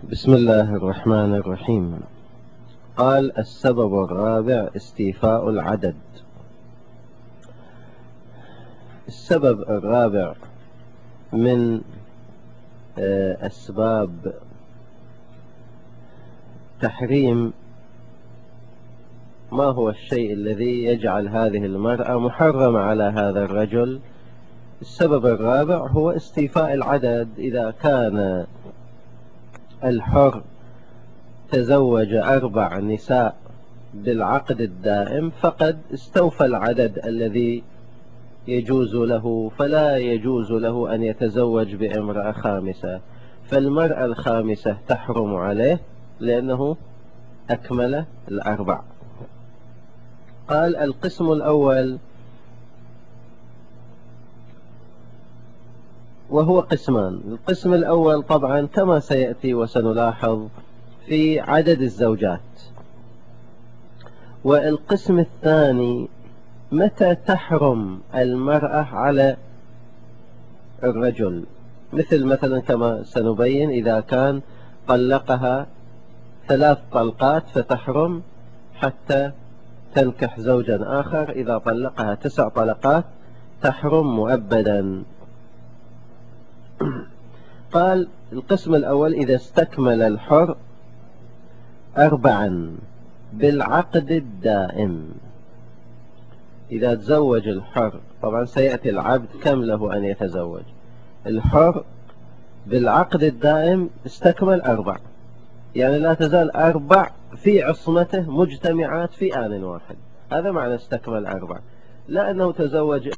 بسم الله الرحمن الرحيم. قال: السبب الرابع استيفاء العدد. السبب الرابع من أسباب تحريم ما هو الشيء الذي يجعل هذه المرأة محرمة على هذا الرجل. السبب الرابع هو استيفاء العدد. إذا كان الحر تزوج 4 نساء بالعقد الدائم فقد استوفى العدد الذي يجوز له، فلا يجوز له أن يتزوج بامرأة خامسة، فالمرأة الخامسة تحرم عليه لأنه أكمل 4. قال: القسم الأول، وهو قسمان. القسم الأول طبعا كما سيأتي وسنلاحظ في عدد الزوجات. والقسم الثاني متى تحرم المرأة على الرجل، مثلا كما سنبين إذا كان طلقها 3 طلقات فتحرم حتى تنكح زوجا آخر، إذا طلقها 9 طلقات تحرم مؤبدا. قال: القسم الأول إذا استكمل الحر 4 بالعقد الدائم. إذا تزوج الحر، طبعا سيأتي العبد كم له أن يتزوج. الحر بالعقد الدائم استكمل 4، يعني لا تزال 4 في عصمته مجتمعات في آن واحد. هذا معنى استكمل 4، لا أنه تزوج.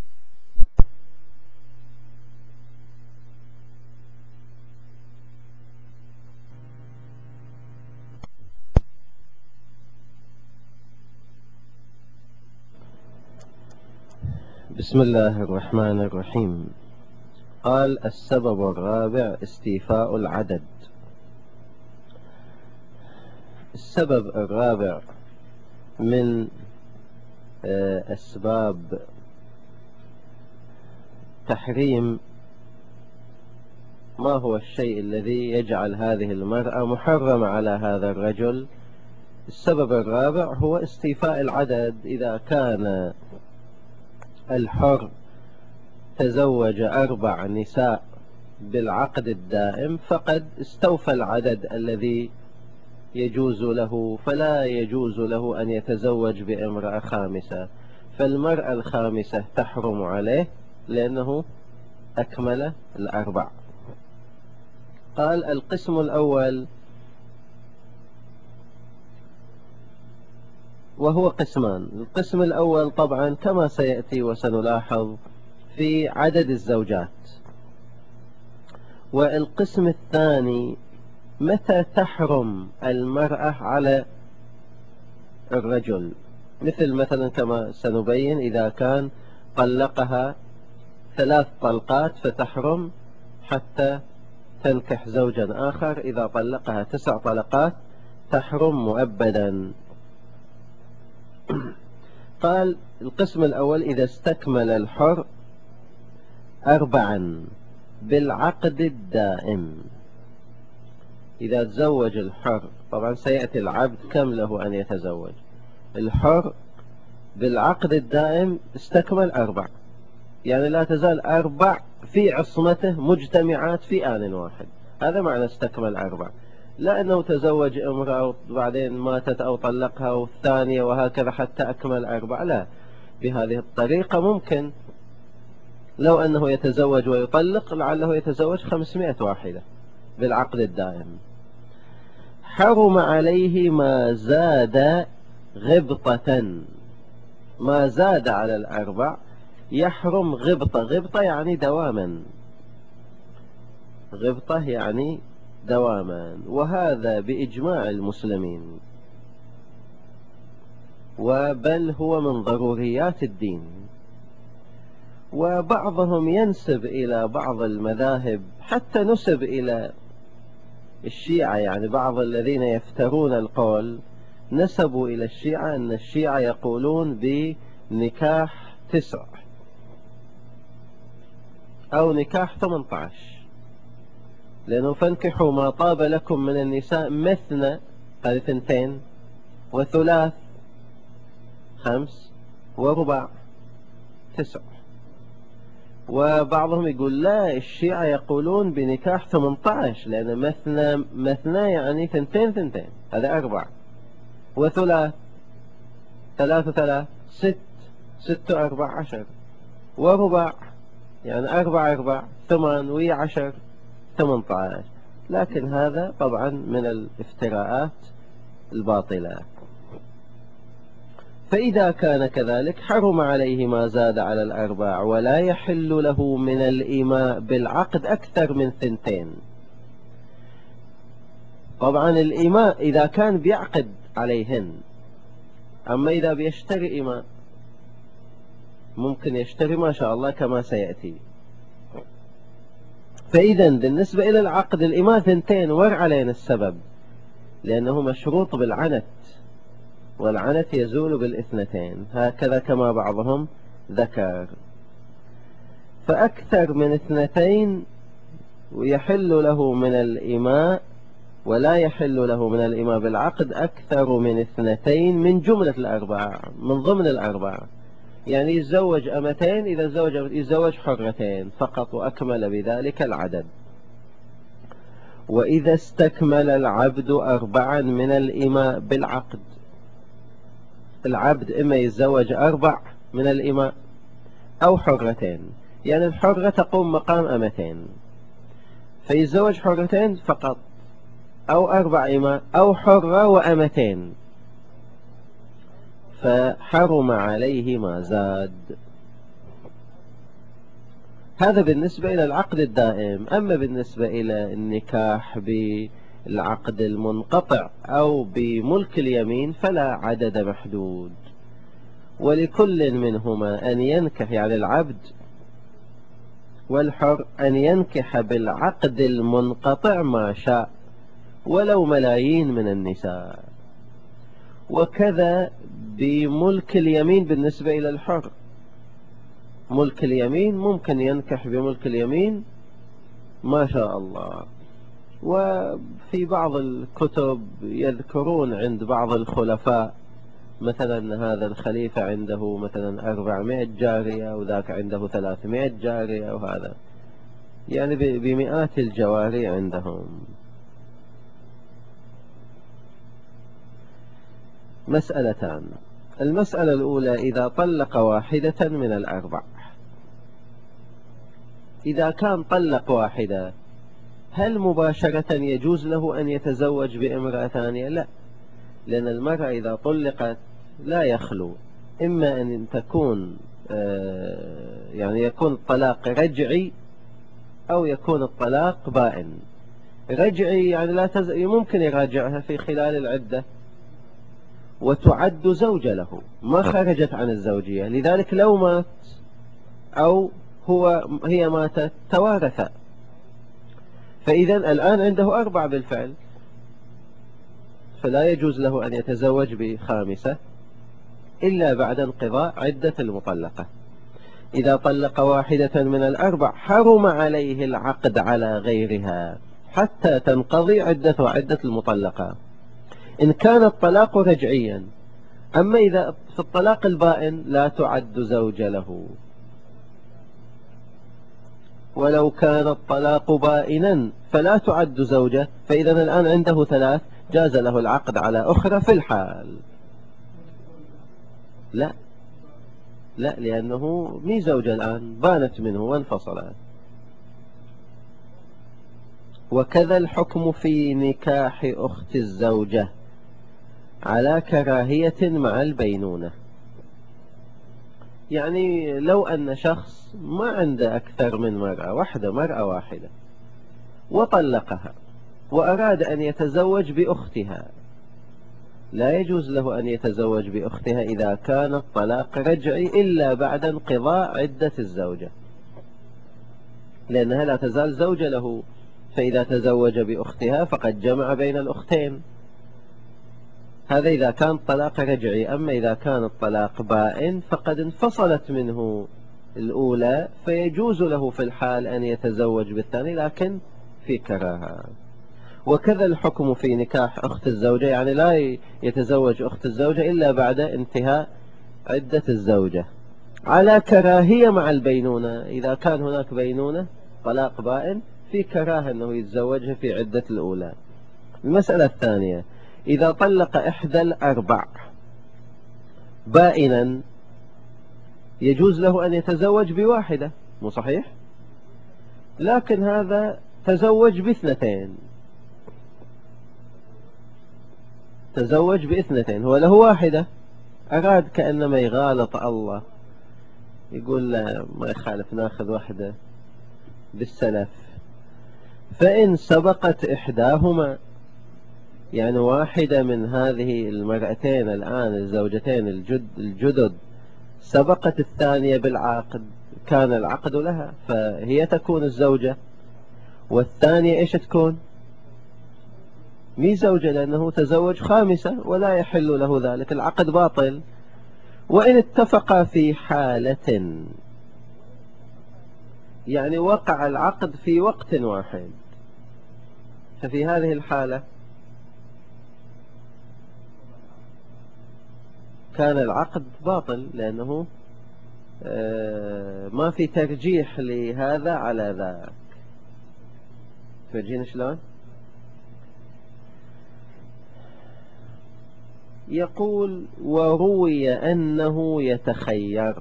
بسم الله الرحمن الرحيم. قال: السبب الرابع استيفاء العدد. السبب الرابع من أسباب تحريم ما هو الشيء الذي يجعل هذه المرأة محرمة على هذا الرجل. السبب الرابع هو استيفاء العدد. إذا كان الحر تزوج 4 نساء بالعقد الدائم فقد استوفى العدد الذي يجوز له، فلا يجوز له أن يتزوج بامرأة خامسة، فالمرأة الخامسة تحرم عليه لأنه أكمل 4. قال: القسم الأول، وهو قسمان. القسم الأول طبعا كما سيأتي وسنلاحظ في عدد الزوجات. والقسم الثاني متى تحرم المرأة على الرجل، مثلا كما سنبين إذا كان طلقها 3 طلقات فتحرم حتى تنكح زوجا آخر، إذا طلقها 9 طلقات تحرم مؤبدا. قال: القسم الأول إذا استكمل الحر 4 بالعقد الدائم. إذا تزوج الحر، طبعا سيأتي العبد كم له أن يتزوج. الحر بالعقد الدائم استكمل 4، يعني لا تزال 4 في عصمته مجتمعات في آن واحد. هذا معنى استكمل 4، لا أنه تزوج امرأة وبعدين ماتت أو طلقها والثانية وهكذا حتى أكمل 4، لا. بهذه الطريقة ممكن لو أنه يتزوج ويطلق لعله يتزوج 500 واحدة بالعقد الدائم. حرم عليه ما زاد غبطة. ما زاد على 4 يحرم غبطة. غبطة يعني دواما. غبطة يعني دواما، وهذا بإجماع المسلمين، وبل هو من ضروريات الدين. وبعضهم ينسب إلى بعض المذاهب، حتى نسب إلى الشيعة، يعني بعض الذين يفترون القول نسبوا إلى الشيعة أن الشيعة يقولون بنكاح 9 أو نكاح 18. لأنه فانكحوا ما طاب لكم من النساء مثنى، هذه 2، وثلاث 5، ورباع 9. وبعضهم يقول لا، الشيعة يقولون بنكاح 18، لأن مثنى يعني 2 2، هذا 4، وثلاث 3 3 6، 6 4 10، ورباع يعني 4 4 8 ويا 10 18. لكن هذا طبعا من الافتراءات الباطلة. فإذا كان كذلك حرم عليه ما زاد على 4، ولا يحل له من الإيماء بالعقد أكثر من 2. طبعا الإيماء إذا كان بيعقد عليهن، أما إذا بيشتري إيماء ممكن يشتري ما شاء الله كما سيأتي. فإذا بالنسبة إلى العقد الإيماء 2 ور علينا السبب، لأنه مشروط بالعنت، والعنت يزول بال2، هكذا كما بعضهم ذكر. فأكثر من 2 ويحل له من الإيماء، ولا يحل له من الإيماء بالعقد أكثر من 2 من جملة 4، من ضمن 4. يعني يتزوج 200، إذا يتزوج حرتين فقط وأكمل بذلك العدد. وإذا استكمل العبد 4 من الإيماء بالعقد، العبد إما يتزوج 4 من الإيماء أو حرتين، يعني الحرة تقوم مقام 200، فيتزوج حرتين فقط، أو 4 إيماء، أو حرة و200، فحرم عليه ما زاد. هذا بالنسبة إلى العقد الدائم. أما بالنسبة إلى النكاح بالعقد المنقطع أو بملك اليمين فلا عدد محدود، ولكل منهما أن ينكح، يعني العبد والحر، أن ينكح بالعقد المنقطع ما شاء ولو ملايين من النساء. وكذا بملك اليمين بالنسبة إلى الحر، ملك اليمين ممكن ينكح بملك اليمين ما شاء الله. وفي بعض الكتب يذكرون عند بعض الخلفاء مثلا هذا الخليفة عنده مثلا 400 جارية، وذاك عنده 300 جارية، وهذا يعني بمئات الجواري عندهم. مسألتان. المسألة الأولى: إذا طلق واحدة من 4، إذا كان طلق واحدة هل مباشرة يجوز له أن يتزوج بامرأة ثانية؟ لا، لأن المرأة إذا طلقت لا يخلو، إما أن تكون يعني يكون الطلاق رجعي، أو يكون الطلاق بائن. رجعي يعني ممكن يراجعها في خلال العدة وتعد زوجة له، ما خرجت عن الزوجية، لذلك لو مات أو هي ماتت توارثا. فإذا الآن عنده 4 بالفعل، فلا يجوز له أن يتزوج ب5 إلا بعد انقضاء عدة المطلقة. إذا طلق واحدة من 4 حرم عليه العقد على غيرها حتى تنقضي عدة المطلقة، إن كان الطلاق رجعيا. أما إذا في الطلاق البائن لا تعد زوجة له، ولو كان الطلاق بائنا فلا تعد زوجة. فإذا الآن عنده 3، جاز له العقد على أخرى في الحال. لا، لأنه مي زوجة الآن، بانت منه وانفصلت. وكذا الحكم في نكاح أخت الزوجة على كراهية مع البينونة. يعني لو أن شخص ما عنده أكثر من مرأة واحدة وطلقها وأراد أن يتزوج بأختها، لا يجوز له أن يتزوج بأختها إذا كان الطلاق رجعي إلا بعد انقضاء عدة الزوجة، لأنها لا تزال زوجة له. فإذا تزوج بأختها فقد جمع بين الأختين. هذا إذا كان طلاق رجعي. أما إذا كان الطلاق بائن فقد انفصلت منه الأولى، فيجوز له في الحال أن يتزوج بالثاني، لكن في كراهة. وكذا الحكم في نكاح أخت الزوجة، يعني لا يتزوج أخت الزوجة إلا بعد انتهاء عدة الزوجة على كراهية مع البينونة. إذا كان هناك بينونة طلاق بائن في كراهة أنه يتزوجها في عدة الأولى. المسألة الثانية، إذا طلق إحدى الأربع بائنا يجوز له أن يتزوج بواحدة، مو صحيح؟ لكن هذا تزوج باثنتين، تزوج باثنتين، هو له واحدة، أراد كأنما يغالط الله، يقول لا ما يخالف ناخذ واحدة بالسلف. فإن سبقت إحداهما، يعني واحدة من هذه المرأتين الآن الزوجتين الجدد سبقت الثانية بالعقد، كان العقد لها فهي تكون الزوجة، والثانية إيش تكون؟ مي زوجة، لأنه تزوج خامسة ولا يحل له ذلك، العقد باطل. وإن اتفقا في حالة، يعني وقع العقد في وقت واحد، ففي هذه الحالة كان العقد باطل، لأنه ما في ترجيح لهذا على ذاك. تفرجين شلون؟ يقول وروي أنه يتخير،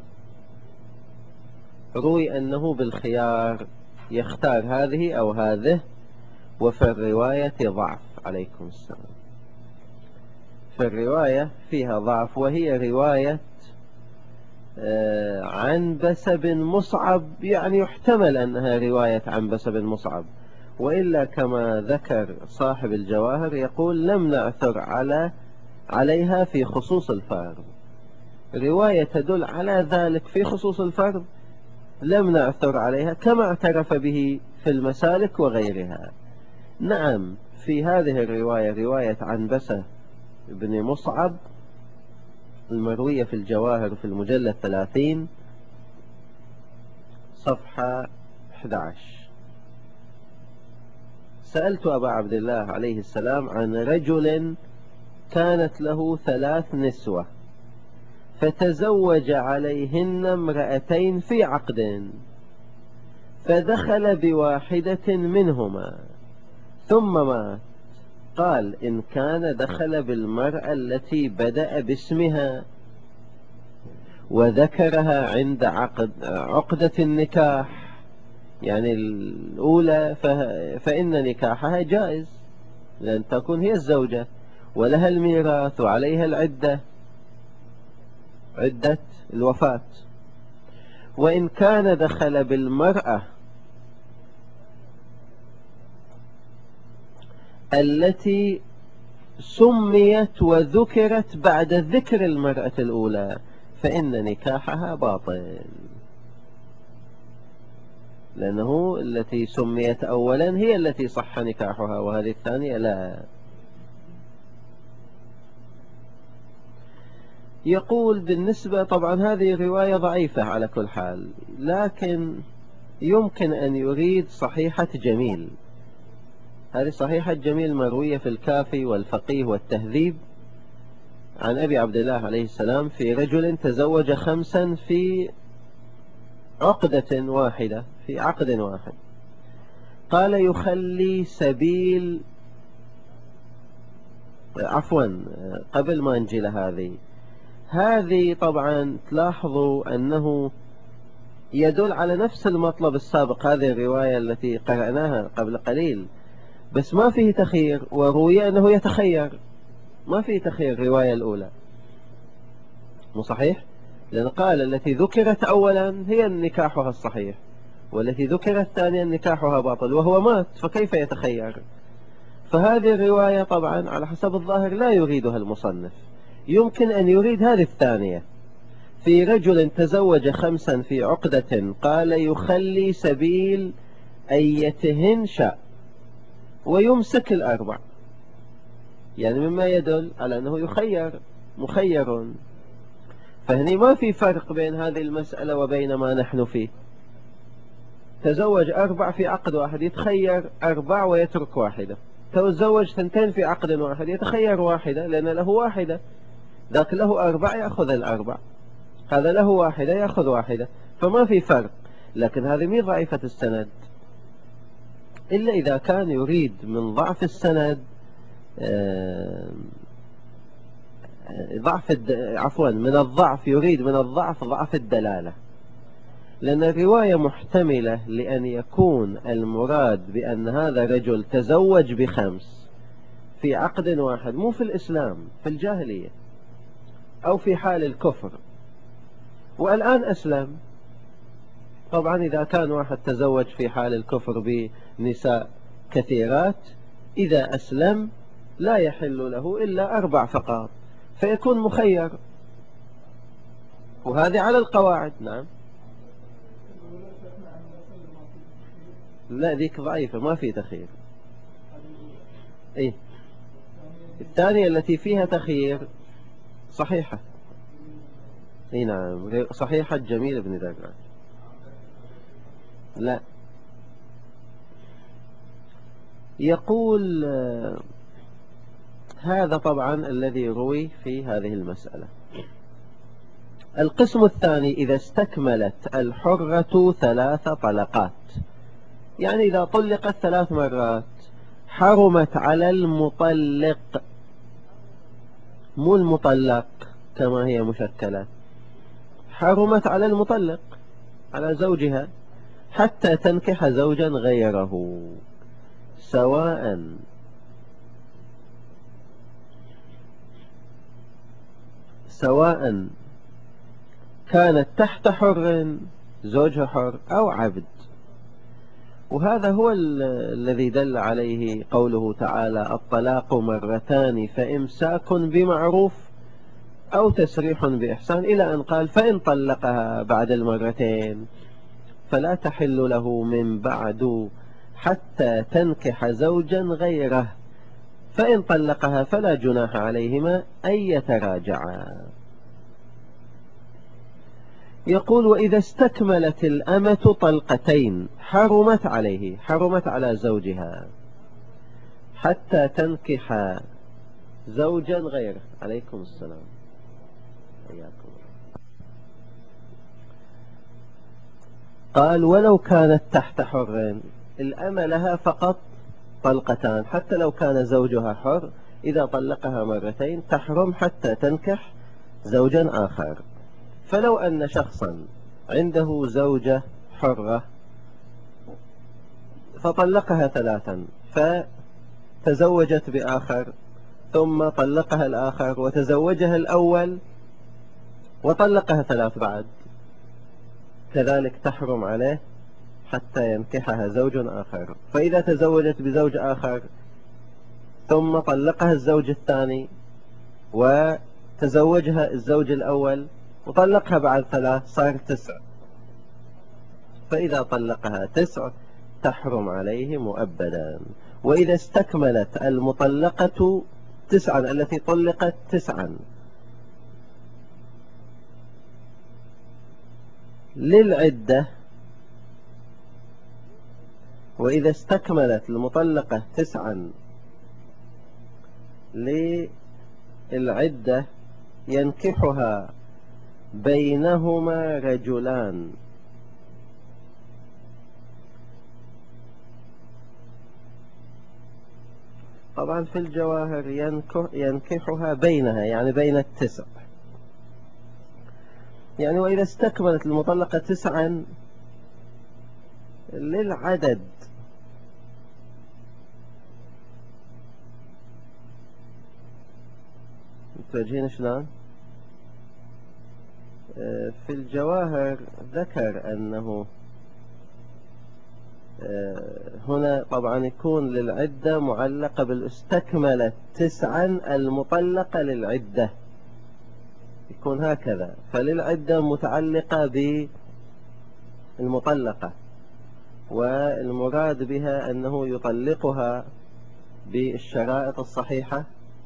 روي أنه بالخيار يختار هذه أو هذه. وفي الرواية ضعف، عليكم السلام، في الرواية فيها ضعف، وهي رواية عنبسة بن مصعب، يعني يحتمل أنها رواية عنبسة بن مصعب، وإلا كما ذكر صاحب الجواهر يقول لم نعثر عليها في خصوص الفرد، رواية تدل على ذلك في خصوص الفرد لم نعثر عليها، كما اعترف به في المسالك وغيرها. نعم، في هذه الرواية رواية عنبسة بن مصعب المروية في الجواهر في المجلد 30 صفحة 11. سألت أبا عبد الله عليه السلام عن رجل كانت له 3 نسوة فتزوج عليهن امرأتين في عقد، فدخل بواحدة منهما ثم مات. قال إن كان دخل بالمرأة التي بدأ باسمها وذكرها عند عقدة النكاح، يعني الأولى، فإن نكاحها جائز، لأن تكون هي الزوجة ولها الميراث وعليها العدة، عدة الوفاة. وإن كان دخل بالمرأة التي سميت وذكرت بعد ذكر المرأة الأولى فإن نكاحها باطل، لأنه التي سميت أولا هي التي صح نكاحها، وهذه الثانية لا. يقول بالنسبة، طبعا هذه رواية ضعيفة على كل حال، لكن يمكن أن يريد صحيحة جميل. هذه صحيحة جميل مروية في الكافي والفقيه والتهذيب عن أبي عبد الله عليه السلام في رجل تزوج 5 في عقدة واحدة، في عقد واحد. قال يخلي سبيل، عفوا قبل ما نجي هذه طبعا تلاحظوا أنه يدل على نفس المطلب السابق، هذه الرواية التي قرأناها قبل قليل، بس ما فيه تخير، وروي أنه يتخير، ما فيه تخير الرواية الأولى، مو صحيح؟ لأن قال التي ذكرت أولا هي نكاحها الصحيح، والتي ذكرت ثانيا نكاحها باطل، وهو مات، فكيف يتخير؟ فهذه الرواية طبعا على حسب الظاهر لا يريدها المصنف، يمكن أن يريد هذه الثانية في رجل تزوج 5 في عقدة، قال يخلي سبيل أيتهن شاء ويمسك ال4، يعني مما يدل على أنه مخير. فهني ما في فرق بين هذه المسألة وبين ما نحن فيه. تزوج 4 في عقد واحد يتخير 4 ويترك واحدة. تزوج 2 في عقد واحد يتخير واحدة لأن له واحدة. ذاك له 4 يأخذ 4، هذا له واحدة يأخذ واحدة، فما في فرق. لكن هذه مين ضعيفة السند؟ إلا إذا كان يريد من ضعف السند من الضعف يريد من الضعف ضعف الدلالة. لأن الرواية محتملة لأن يكون المراد بأن هذا رجل تزوج ب5 في عقد واحد، مو في الإسلام، في الجاهلية أو في حال الكفر، والآن أسلم. طبعا إذا كان واحد تزوج في حال الكفر بنساء كثيرات، إذا أسلم لا يحل له إلا 4 فقط، فيكون مخير، وهذه على القواعد. نعم. لا ذيك ضعيفة، ما في تخيير. إيه، الثانية التي فيها تخيير صحيحة. اي نعم صحيحة. جميل بن دراج. لا، يقول هذا طبعا الذي روي في هذه المسألة. القسم الثاني: إذا استكملت الحرة 3 طلقات، يعني إذا طلقت 3 مرات حرمت على المطلق، مو المطلق كما هي مشكلة، حرمت على المطلق على زوجها حتى تنكح زوجا غيره، سواء كانت تحت حر، زوجها حر، أو عبد. وهذا هو الذي دل عليه قوله تعالى: الطلاق 2 فإمساك بمعروف أو تسريح بإحسان، إلى أن قال: فإن طلقها بعد 2 فلا تحل له من بعد حتى تنكح زوجا غيره، فإن طلقها فلا جناح عليهما أن يتراجعا. يقول: وإذا استكملت الأمة 2 حرمت عليه، حرمت على زوجها حتى تنكح زوجا غيره. عليكم السلام. حياكم. قال: ولو كانت تحت حر، الأمة لها فقط 2 حتى لو كان زوجها حر، إذا طلقها 2 تحرم حتى تنكح زوجا آخر. فلو أن شخصا عنده زوجة حرة فطلقها 3 فتزوجت بآخر، ثم طلقها الآخر وتزوجها الأول وطلقها 3 بعد، كذلك تحرم عليه حتى ينكحها زوج آخر. فإذا تزوجت بزوج آخر ثم طلقها الزوج الثاني وتزوجها الزوج الأول وطلقها بعد 3 صار 9، فإذا طلقها 9 تحرم عليه مؤبدا. وإذا استكملت المطلقة 9 التي طلقت 9 للعدة، وإذا استكملت المطلقة 9 للعدة ينكحها بينهما رجلان. طبعا في الجواهر ينكحها بينها، يعني بين 9، يعني وإذا استكملت المطلقة 9 للعدد، متوجهين شلون؟ في الجواهر ذكر أنه هنا طبعا يكون للعدة معلقة بالاستكملت 9 المطلقة للعدة، يكون هكذا، فللعدة متعلقة بالمطلقة، والمراد بها أنه يطلقها بالشرائط الصحيحة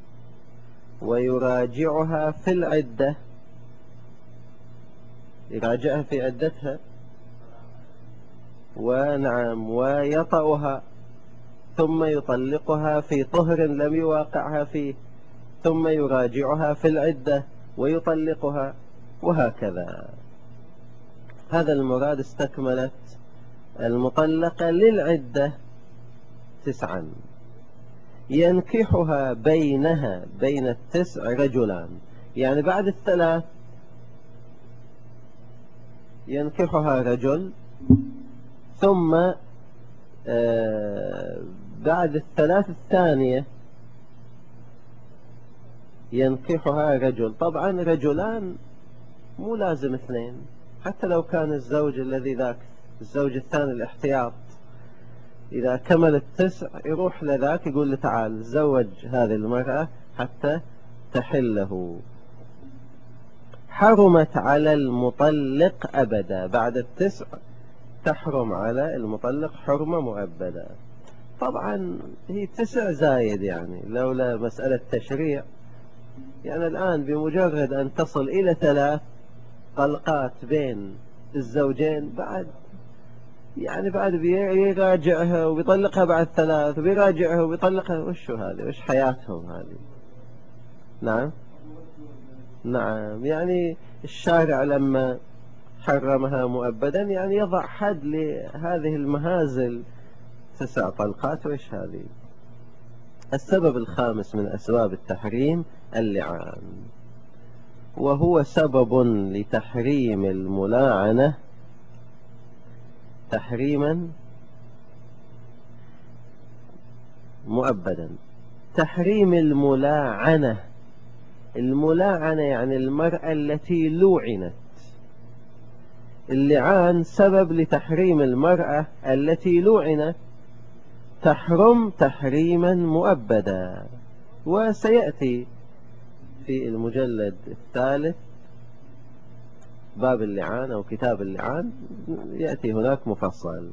ويراجعها في العدة، يراجعها في عدتها ونعم ويطأها ثم يطلقها في طهر لم يواقعها فيه، ثم يراجعها في العدة ويطلقها، وهكذا. هذا المراد. استكملت المطلقة للعدة 9، ينكحها بين التسع رجلان، يعني بعد الثلاث ينكحها رجل، ثم بعد الثلاث الثانية ينكحها رجل. طبعا رجلان مو لازم 2، حتى لو كان الزوج الذي ذاك الزوج الثاني الاحتياط إذا كمل 9 يروح لذاك يقول له تعال زوج هذه المرأة حتى تحله. حرمت على المطلق أبدا، بعد 9 تحرم على المطلق حرمة مؤبدة. طبعا هي 9 زايد، يعني لولا مسألة تشريع، يعني الآن بمجرد أن تصل إلى 3 طلقات بين الزوجين، بعد بيراجعها وبيطلقها بعد 3 وبيراجعها وبيطلقها. وشو هذه؟ وش حياتهم هذه؟ نعم نعم. يعني الشارع لما حرمها مؤبدا يعني يضع حد لهذه المهازل. 9 طلقات وإيش هذه؟ السبب الخامس من أسباب التحريم اللعان، وهو سبب لتحريم الملاعنة تحريما مؤبدا. تحريم الملاعنة يعني المرأة التي لوعنت. اللعان سبب لتحريم المرأة التي لوعنت، تحرم تحريما مؤبدا. وسيأتي في المجلد 3 باب اللعان أو كتاب اللعان، يأتي هناك مفصل.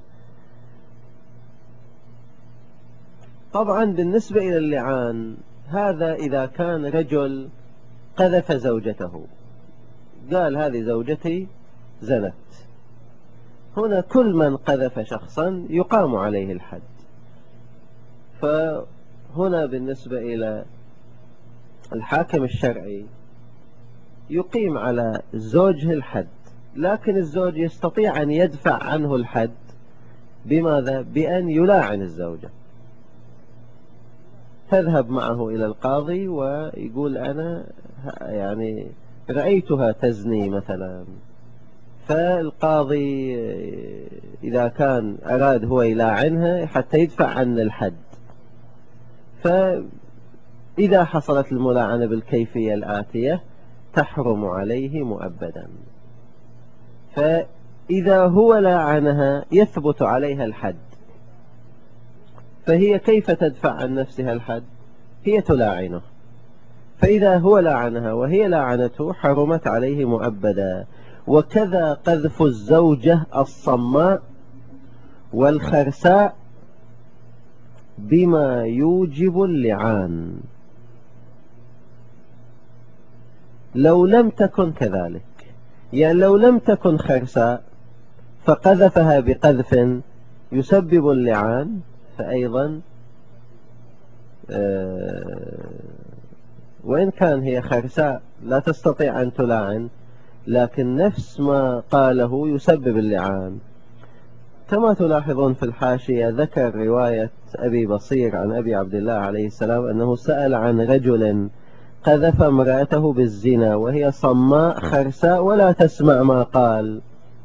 طبعا بالنسبة إلى اللعان هذا إذا كان رجل قذف زوجته، قال هذه زوجتي زنت، هنا كل من قذف شخصا يقام عليه الحد. فهنا بالنسبة إلى الحاكم الشرعي يقيم على زوجه الحد، لكن الزوج يستطيع أن يدفع عنه الحد. بماذا؟ بأن يلاعن الزوجة. تذهب معه إلى القاضي ويقول أنا رأيتها تزني مثلا، فالقاضي إذا كان أراد هو يلاعنها حتى يدفع عن الحد، فإذا حصلت الملاعنة بالكيفية الآتية تحرم عليه مؤبدا. فإذا هو لاعنها يثبت عليها الحد، فهي كيف تدفع عن نفسها الحد؟ هي تلاعنه، فإذا هو لاعنها وهي لاعنته حرمت عليه مؤبدا. وكذا قذف الزوجة الصماء والخرساء بما يوجب اللعان لو لم تكن كذلك. يعني لو لم تكن خرساء فقذفها بقذف يسبب اللعان، فأيضا وإن كان هي خرساء لا تستطيع أن تلاعن، لكن نفس ما قاله يسبب اللعان. كما تلاحظون في الحاشية ذكر رواية أبي بصير عن أبي عبد الله عليه السلام أنه سأل عن رجل قذف امرأته بالزنا وهي صماء خرساء ولا تسمع ما قال،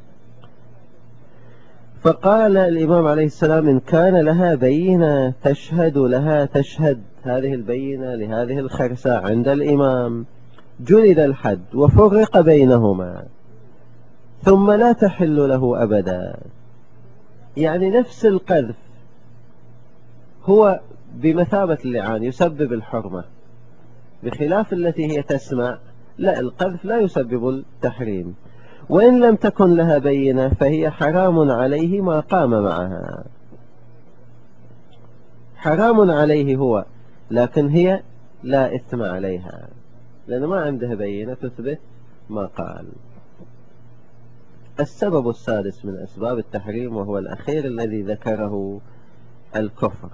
فقال الإمام عليه السلام إن كان لها بينة تشهد لها تشهد هذه البينة لهذه الخرساء عند الإمام، جلد الحد وفرق بينهما ثم لا تحل له أبدا. يعني نفس القذف هو بمثابة اللعان يسبب الحرمة، بخلاف التي هي تسمع لا، القذف لا يسبب التحريم. وإن لم تكن لها بينة فهي حرام عليه ما قام معها، حرام عليه هو، لكن هي لا إثم عليها لأن ما عندها بينة تثبت ما قال. السبب السادس من أسباب التحريم وهو الأخير الذي ذكره الكفر،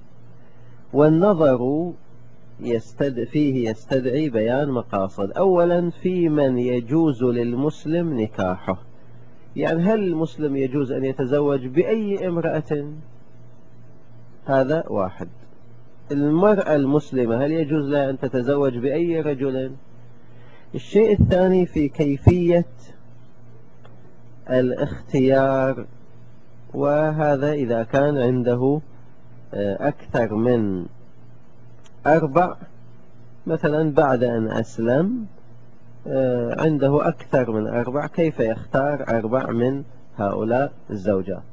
والنظر فيه يستدعي بيان مقاصد. أولا في من يجوز للمسلم نكاحه، يعني هل المسلم يجوز أن يتزوج بأي امرأة؟ هذا واحد. المرأة المسلمة هل يجوز لها أن تتزوج بأي رجل؟ الشيء الثاني في كيفية الاختيار، وهذا إذا كان عنده أكثر من 4، مثلا بعد أن أسلم عنده أكثر من 4، كيف يختار 4 من هؤلاء الزوجات؟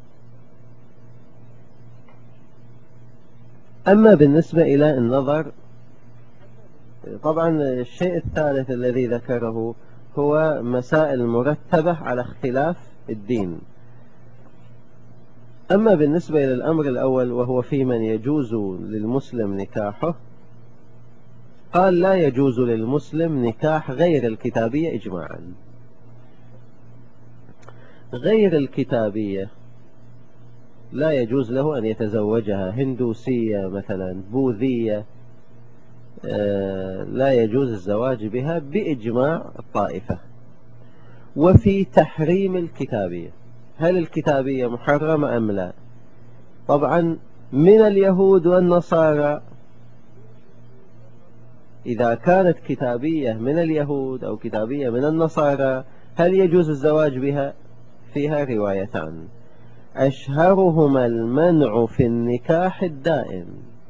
أما بالنسبة إلى النظر، طبعا الشيء الثالث الذي ذكره هو مسائل مرتبة على اختلاف الدين. أما بالنسبة إلى الأمر الأول وهو في من يجوز للمسلم نكاحه، قال لا يجوز للمسلم نكاح غير الكتابية إجماعا. غير الكتابية لا يجوز له أن يتزوجها، هندوسية مثلا، بوذية، لا يجوز الزواج بها بإجماع الطائفة. وفي تحريم الكتابية، هل الكتابية محرمة أم لا؟ طبعا من اليهود والنصارى، إذا كانت كتابية من اليهود أو كتابية من النصارى هل يجوز الزواج بها؟ فيها روايتان، أشهرهما المنع في النكاح الدائم،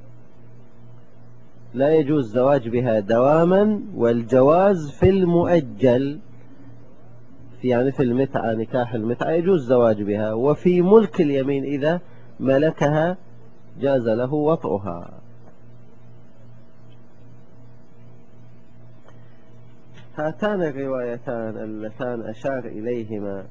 لا يجوز الزواج بها دواما، والجواز في المؤجل، يعني في المتعة، نكاح المتعة يجوز الزواج بها، وفي ملك اليمين إذا ملكها جاز له وطئها. هاتان الروايتان اللتان أشار إليهما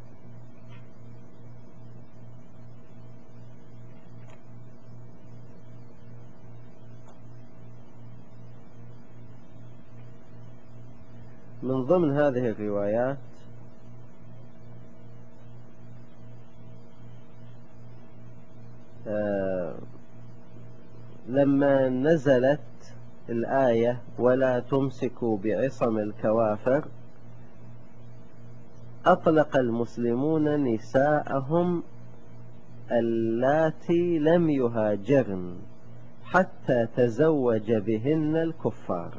من ضمن هذه الروايات لما نزلت الآية ولا تمسكوا بعصم الكوافر، أطلق المسلمون نساءهم اللاتي لم يهاجرن حتى تزوج بهن الكفار.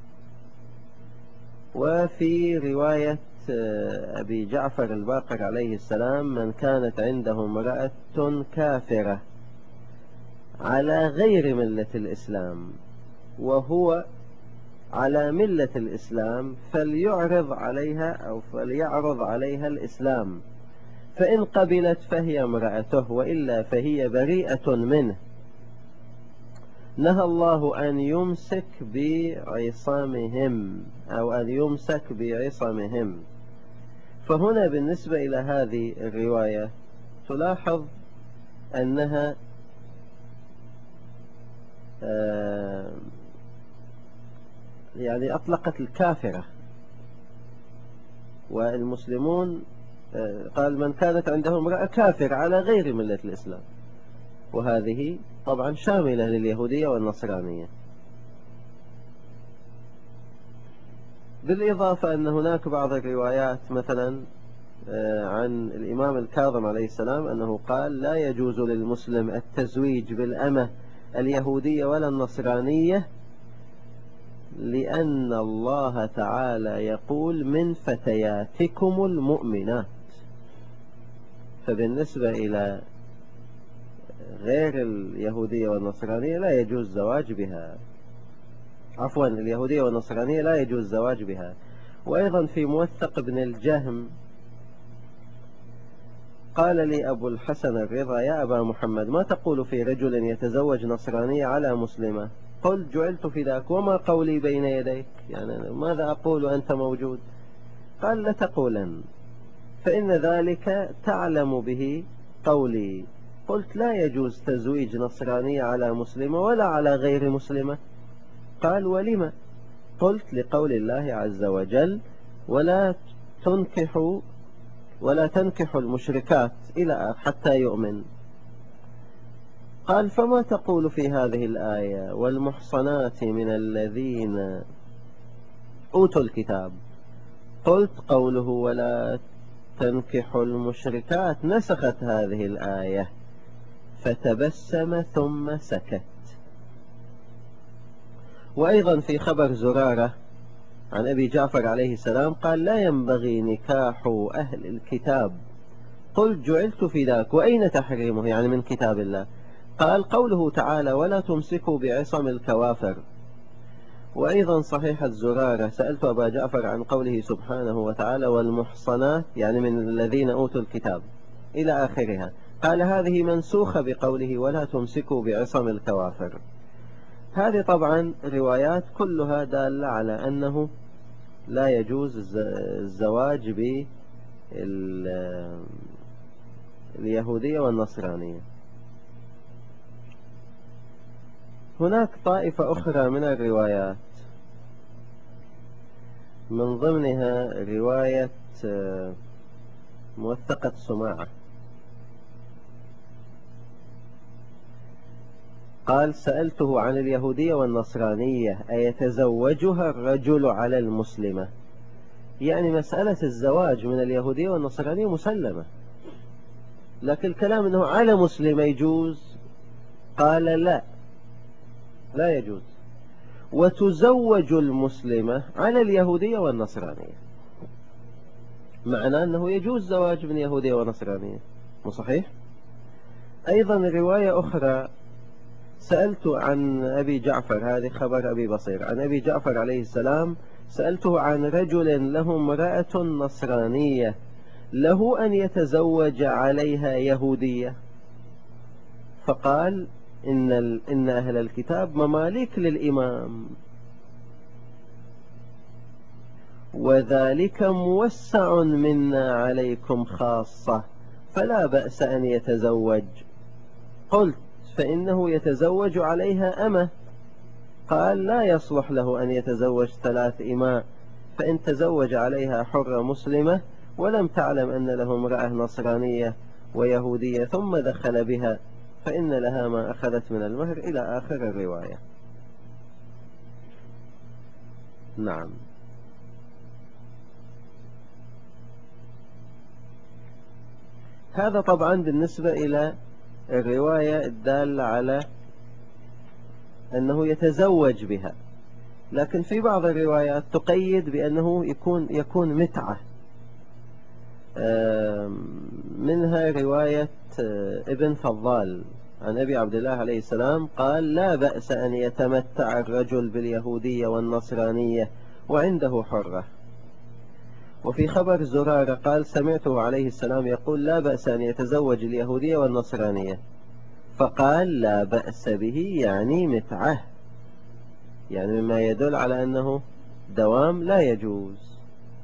وفي رواية أبي جعفر الباقر عليه السلام من كانت عنده امرأة كافرة على غير ملة الإسلام وهو على ملة الإسلام فليعرض عليها أو فليعرض عليها الإسلام، فإن قبلت فهي امرأته وإلا فهي بريئة منه. نهى الله أن يمسك بعصامهم أو أن يمسك بعصمهم. فهنا بالنسبة إلى هذه الرواية تلاحظ أنها يعني أطلقت الكافرة، والمسلمون قال من كانت عنده امرأة كافرة على غير ملة الإسلام، وهذه طبعا شاملة لليهودية والنصرانية. بالإضافة أن هناك بعض الروايات مثلا عن الإمام الكاظم عليه السلام أنه قال لا يجوز للمسلم التزويج بالأمة اليهودية ولا النصرانية، لأن الله تعالى يقول من فتياتكم المؤمنات. فبالنسبة إلى غير اليهودية والنصرانية لا يجوز الزواج بها، عفوا اليهودية والنصرانية لا يجوز الزواج بها. وأيضا في موثق ابن الجهم قال لي أبو الحسن الرضا يا أبا محمد ما تقول في رجل يتزوج نصرانية على مسلمة؟ قل جعلت فداك وما قولي بين يديك، يعني ماذا أقول وأنت موجود؟ قال لتقولن فإن ذلك تعلم به قولي. قلت لا يجوز تزويج نصرانية على مسلمة ولا على غير مسلمة. قال ولما؟ قلت لقول الله عز وجل ولا تنكحوا ولا تنكحوا المشركات إلى حتى يؤمن. قال فما تقول في هذه الآية والمحصنات من الذين أوتوا الكتاب؟ قلت قوله ولا تنكحوا المشركات نسخت هذه الآية. فتبسم ثم سكت. وأيضا في خبر زرارة عن أبي جعفر عليه السلام قال لا ينبغي نكاح أهل الكتاب. قلت جعلت في ذاك وأين تحريمه يعني من كتاب الله؟ قال قوله تعالى ولا تمسكوا بعصم الكوافر. وأيضا صحيحة زرارة سألت أبا جعفر عن قوله سبحانه وتعالى والمحصنات يعني من الذين أوتوا الكتاب إلى آخرها. قال هذه منسوخة بقوله ولا تمسكوا بعصم الكوافر. هذه طبعا روايات كلها دالة على أنه لا يجوز الزواج باليهودية والنصرانية. هناك طائفة أخرى من الروايات من ضمنها رواية موثقة سماعة قال سألته عن اليهودية والنصرانية أيتزوجها الرجل على المسلمة؟ يعني مسألة الزواج من اليهودية والنصرانية مسلمة، لكن الكلام أنه على مسلمة يجوز. قال لا يجوز. وتزوج المسلمة على اليهودية والنصرانية، معناه أنه يجوز زواج من يهودية ونصرانية. مو صحيح؟ أيضا رواية أخرى سألت عن أبي جعفر، هذه خبر أبي بصير عن أبي جعفر عليه السلام، سألته عن رجل له امرأة نصرانية له أن يتزوج عليها يهودية؟ فقال إن أهل الكتاب مماليك للإمام وذلك موسع منا عليكم خاصة فلا بأس أن يتزوج. قلت فإنه يتزوج عليها أمة. قال لا يصلح له أن يتزوج 3 إماء، فإن تزوج عليها حرة مسلمة ولم تعلم أن له امرأة نصرانية ويهودية ثم دخل بها فإن لها ما أخذت من المهر إلى آخر الرواية. نعم. هذا طبعا بالنسبة إلى الرواية الدالة على أنه يتزوج بها، لكن في بعض الروايات تقيد بأنه يكون متعة. منها رواية ابن فضال عن أبي عبد الله عليه السلام قال لا بأس أن يتمتع الرجل باليهودية والنصرانية وعنده حرة. وفي خبر زرارة قال سمعته عليه السلام يقول لا بأس أن يتزوج اليهودية والنصرانية، فقال لا بأس به يعني متعة، يعني مما يدل على أنه دوام لا يجوز.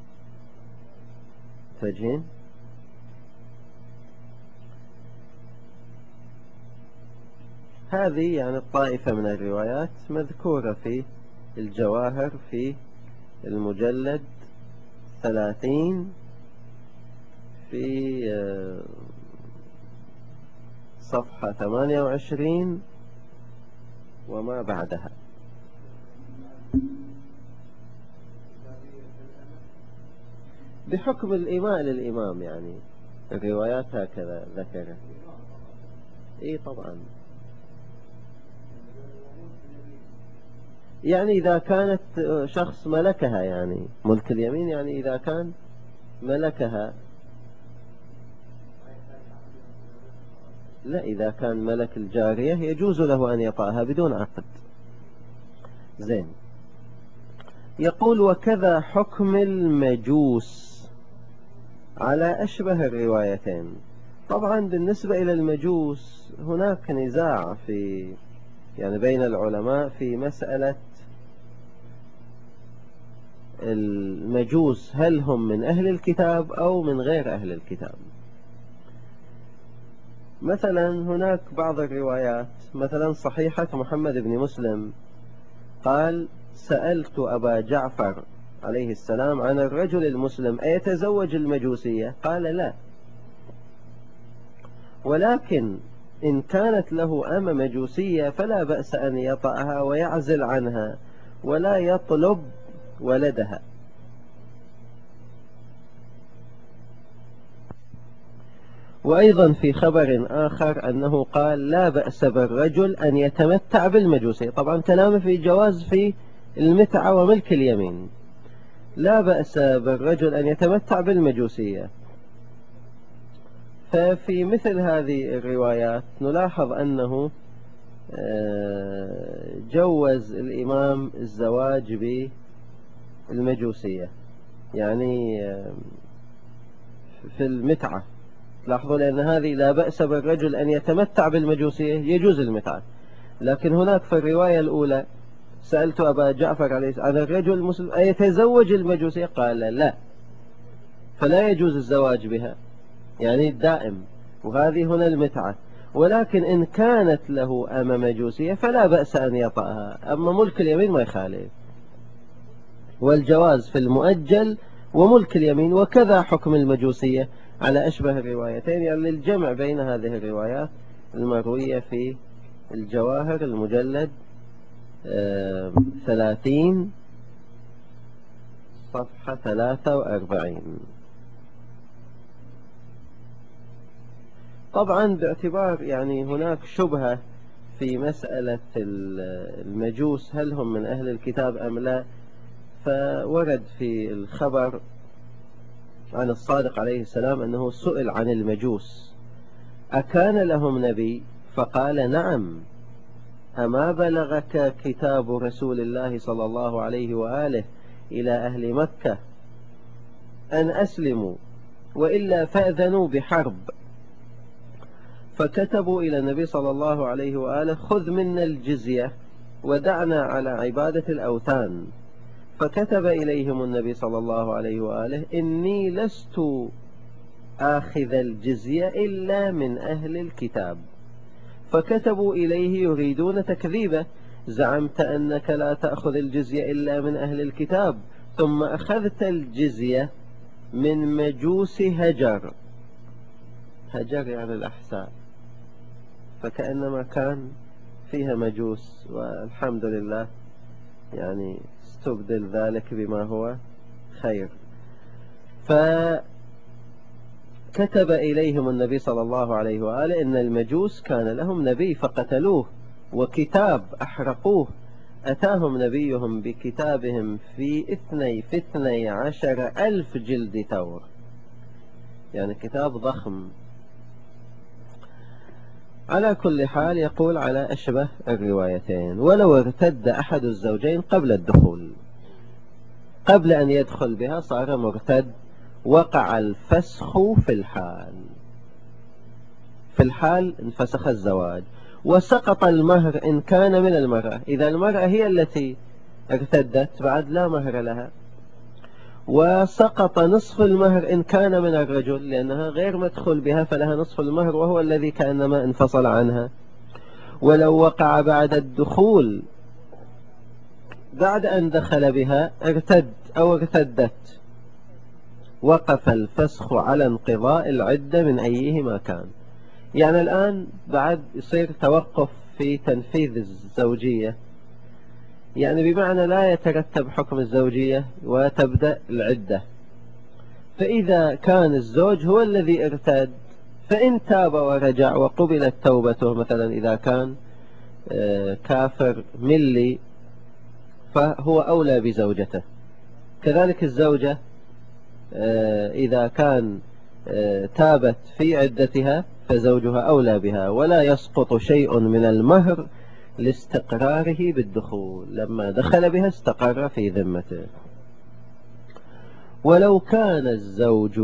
فجين. هذه يعني الطائفة من الروايات مذكورة في الجواهر في المجلد 30 في صفحة 28 وما بعدها. بحكم الإماء للإمام يعني الروايات هكذا ذكرت. إيه طبعا، يعني إذا كانت شخص ملكها يعني ملك اليمين، يعني إذا كان ملكها. لا، إذا كان ملك الجارية يجوز له أن يطأها بدون عقد. زين. يقول وكذا حكم المجوس على أشبه الروايتين. طبعا بالنسبة إلى المجوس هناك نزاع يعني بين العلماء في مسألة المجوس هل هم من أهل الكتاب أو من غير أهل الكتاب. مثلا هناك بعض الروايات مثلا صحيحة محمد بن مسلم قال سألت أبا جعفر عليه السلام عن الرجل المسلم أيتزوج المجوسية؟ قال لا، ولكن إن كانت له أم مجوسية فلا بأس أن يطأها ويعزل عنها ولا يطلب ولدها. وأيضا في خبر آخر أنه قال لا بأس بالرجل أن يتمتع بالمجوسية، طبعا كلامه في جواز في المتعة وملك اليمين، لا بأس بالرجل أن يتمتع بالمجوسية. ففي مثل هذه الروايات نلاحظ أنه جوز الإمام الزواج بالمجوسية، يعني في المتعة لاحظوا، لأن هذه لا بأس بالرجل أن يتمتع بالمجوسية يجوز المتعة. لكن هناك في الرواية الأولى سألت أبا جعفر عليه عن الرجل المسلم أيتزوج المجوسية؟ قال لا، فلا يجوز الزواج بها، يعني الدائم، وهذه هنا المتعة. ولكن إن كانت له أم مجوسية فلا بأس أن يطأها، أما ملك اليمين ما يخالف، والجواز في المؤجل وملك اليمين، وكذا حكم المجوسية على أشبه الروايتين، يعني للجمع بين هذه الروايات المروية في الجواهر المجلد 30 صفحة 43. طبعا باعتبار يعني هناك شبهة في مسألة المجوس هل هم من أهل الكتاب أم لا، فورد في الخبر عن الصادق عليه السلام أنه سئل عن المجوس أكان لهم نبي؟ فقال نعم، أما بلغك كتاب رسول الله صلى الله عليه وآله إلى أهل مكة أن أسلموا وإلا فأذنوا بحرب، فكتبوا إلى النبي صلى الله عليه وآله خذ منا الجزية ودعنا على عبادة الأوثان، فكتب إليهم النبي صلى الله عليه وآله إني لست آخذ الجزية إلا من أهل الكتاب، فكتبوا إليه يريدون تكذيبه، زعمت أنك لا تأخذ الجزية إلا من أهل الكتاب ثم أخذت الجزية من مجوس هجر، هجر يعني الأحساء، فكأنما كان فيها مجوس، والحمد لله يعني استبدل ذلك بما هو خير. فكتب إليهم النبي صلى الله عليه وآله إن المجوس كان لهم نبي فقتلوه، وكتاب أحرقوه، أتاهم نبيهم بكتابهم في 12 ألف جلد ثور، يعني كتاب ضخم. على كل حال يقول على أشبه الروايتين ولو ارتد أحد الزوجين قبل الدخول، قبل أن يدخل بها صار مرتد، وقع الفسخ في الحال، في الحال انفسخ الزواج، وسقط المهر إن كان من المرأة، إذا المرأة هي التي ارتدت بعد لا مهر لها، وسقط نصف المهر إن كان من الرجل لأنها غير مدخول بها فلها نصف المهر وهو الذي كأنما انفصل عنها. ولو وقع بعد الدخول بعد أن دخل بها ارتد أو ارتدت، وقف الفسخ على انقضاء العدة من أيهما كان، يعني الآن بعد يصير توقف في تنفيذ الزوجية، يعني بمعنى لا يترتب حكم الزوجية وتبدأ العدة. فإذا كان الزوج هو الذي ارتد فإن تاب ورجع وقبلت توبته، مثلا إذا كان كافر ملي فهو أولى بزوجته، كذلك الزوجة إذا كان تابت في عدتها فزوجها أولى بها، ولا يسقط شيء من المهر لاستقراره بالدخول، لما دخل بها استقر في ذمته. ولو كان الزوج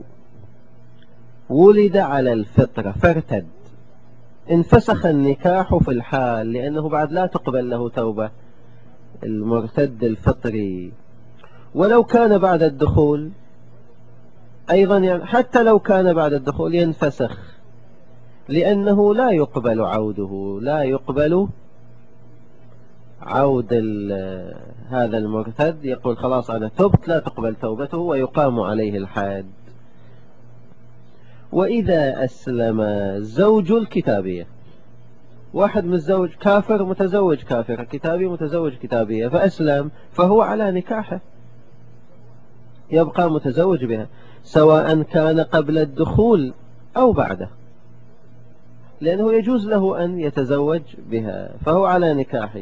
ولد على الفطرة فارتد انفسخ النكاح في الحال، لأنه بعد لا تقبل له توبة المرتد الفطري. ولو كان بعد الدخول أيضا، يعني حتى لو كان بعد الدخول ينفسخ، لأنه لا يقبل عوده، لا يقبل عود هذا المرتد يقول خلاص أنا تبت، لا تقبل توبته ويقام عليه الحد. وإذا أسلم زوج الكتابية، واحد من الزوج كافر متزوج كافر، كتابي متزوج كتابية، فأسلم، فهو على نكاحه، يبقى متزوج بها سواء كان قبل الدخول أو بعده، لأنه يجوز له أن يتزوج بها، فهو على نكاحه.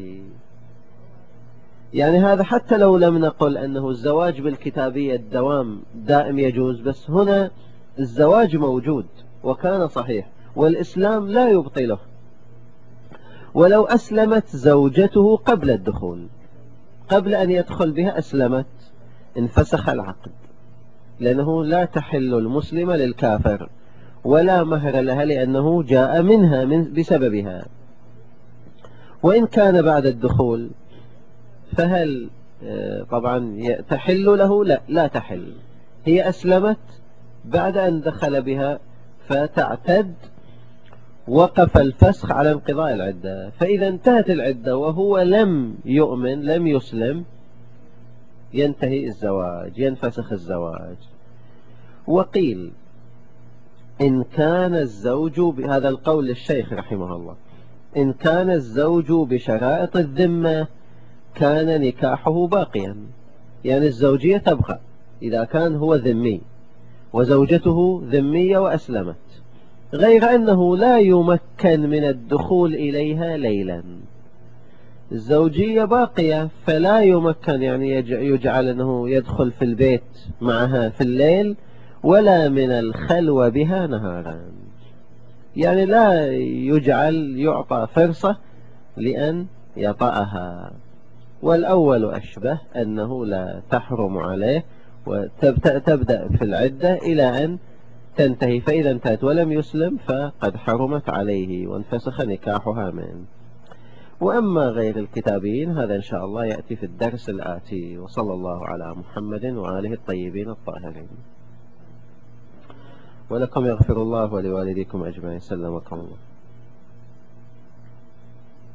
يعني هذا حتى لو لم نقل أنه الزواج بالكتابية الدوام دائم يجوز، بس هنا الزواج موجود وكان صحيح والإسلام لا يبطله. ولو أسلمت زوجته قبل الدخول، قبل أن يدخل بها أسلمت، انفسخ العقد، لأنه لا تحل المسلمة للكافر ولا مهر لها لأنه جاء منها بسببها. وإن كان بعد الدخول فهل طبعا تحل له؟ لا تحل، هي أسلمت بعد أن دخل بها فتعتد، وقف الفسخ على انقضاء العدة. فإذا انتهت العدة وهو لم يؤمن، لم يسلم، ينتهي الزواج، ينفسخ الزواج. وقيل إن كان الزوج، بهذا القول للشيخ رحمه الله، إن كان الزوج بشرائط الذمة كان نكاحه باقيا، يعني الزوجية تبقى إذا كان هو ذمي وزوجته ذمية وأسلمت، غير أنه لا يمكن من الدخول إليها ليلا. الزوجية باقية فلا يمكن، يعني يجعل أنه يدخل في البيت معها في الليل، ولا من الخلوة بها نهارا، يعني لا يجعل يعطى فرصة لأن يطأها. والأول أشبه أنه لا تحرم عليه، وتبدأ في العدة إلى أن تنتهي، فإذا انتهت ولم يسلم فقد حرمت عليه وانفسخ نكاحها منه. وأما غير الكتابين هذا إن شاء الله يأتي في الدرس الآتي. وصلى الله على محمد وآله الطيبين الطاهرين. ولكم يغفر الله ولوالديكم أجمعين. سلمكم الله.